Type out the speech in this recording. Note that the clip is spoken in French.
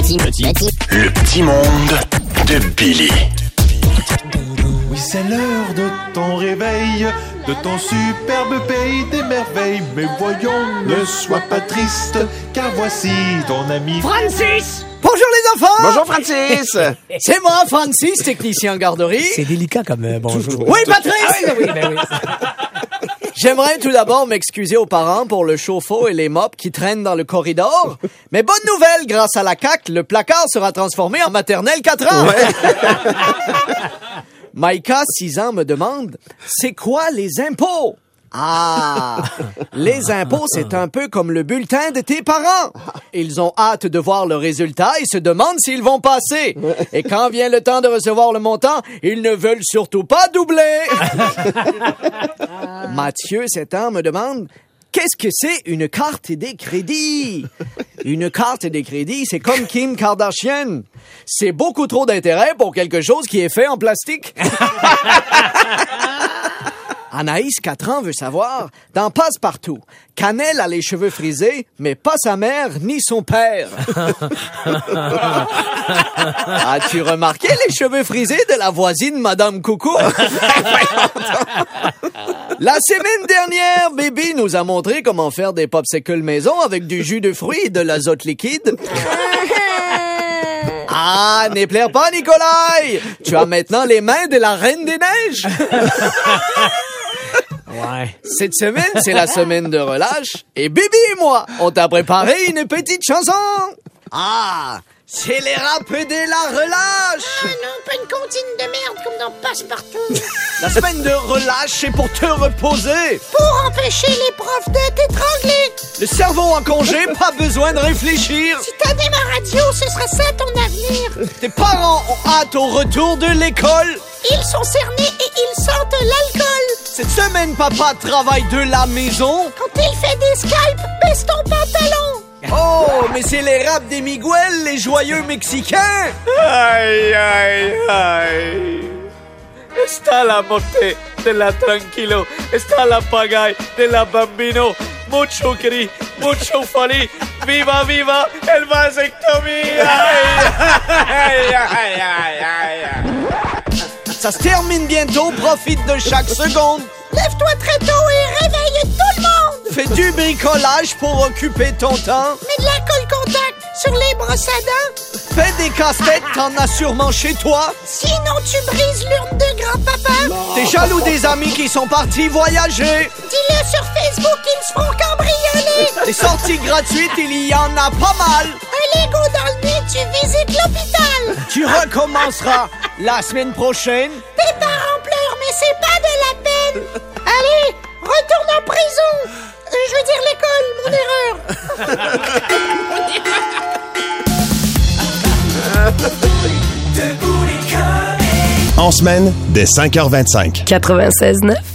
Le petit monde de Billy. Oui, c'est l'heure de ton réveil, de ton superbe pays des merveilles. Mais voyons, ne sois pas triste, car voici ton ami Francis! Bonjour les enfants! Bonjour Francis! C'est moi, Francis, technicien en garderie. C'est délicat comme bonjour. Oui, Patrice! Ben oui. J'aimerais tout d'abord m'excuser aux parents pour le chauffe-eau et les mops qui traînent dans le corridor. Mais bonne nouvelle, grâce à la CAQ, le placard sera transformé en maternelle 4 ans. Maïka, 6 ans, me demande, c'est quoi les impôts? Ah, les impôts, c'est un peu comme le bulletin de tes parents. Ils ont hâte de voir le résultat et se demandent s'ils vont passer. Et quand vient le temps de recevoir le montant, ils ne veulent surtout pas doubler. Mathieu, 7 ans, me demande, qu'est-ce que c'est une carte des crédits? Une carte des crédits, c'est comme Kim Kardashian. C'est beaucoup trop d'intérêt pour quelque chose qui est fait en plastique. Anaïs, 4 ans, veut savoir, dans Passe-Partout, Cannelle a les cheveux frisés, mais pas sa mère ni son père. As-tu remarqué les cheveux frisés de la voisine Madame Coucou? La semaine dernière, Baby nous a montré comment faire des popsicles maison avec du jus de fruits et de l'azote liquide. Ah, n'éplaire pas, Nicolai! Tu as maintenant les mains de la Reine des Neiges! Ouais. Cette semaine, c'est la semaine de relâche. Et Bibi et moi, on t'a préparé une petite chanson. Ah, c'est les rap de la relâche. Ah non, pas une comptine de merde comme dans Passe-Partout. La semaine de relâche, c'est pour te reposer. Pour empêcher les profs de t'étrangler. Le cerveau en congé, pas besoin de réfléchir. Si t'animais ma radio, ce serait ça ton avenir. Tes parents ont hâte au retour de l'école. Ils sont cernés et ils sentent l'alcool. Cette semaine, papa travaille de la maison. Quand il fait des Skype, baisse ton pantalon. Oh, mais c'est les raps des Miguel, les joyeux Mexicains. Ay, ay, ay. Está la morte de la tranquilo, está la pagaille de la bambino. Mucho cri, mucho folie. Viva, viva, el vasectomie. Ay, ay, ay, ay. Ça se termine bientôt, profite de chaque seconde. Lève-toi très tôt et réveille tout le monde. Fais du bricolage pour occuper ton temps. Mets de la colle contact sur les brosses à dents. Fais des casse-têtes, t'en as sûrement chez toi. Sinon tu brises l'urne de grand-papa. T'es jaloux des amis qui sont partis voyager. Dis-le sur Facebook, ils se feront cambrioler. Des sorties gratuites, il y en a pas mal. Un Lego dans le nez, tu visites l'hôpital. Tu recommenceras la semaine prochaine. Tes parents pleurent, mais c'est pas de la peine. Allez, retourne en prison. Je veux dire l'école, mon erreur. En semaine, dès 5h25. 96.9.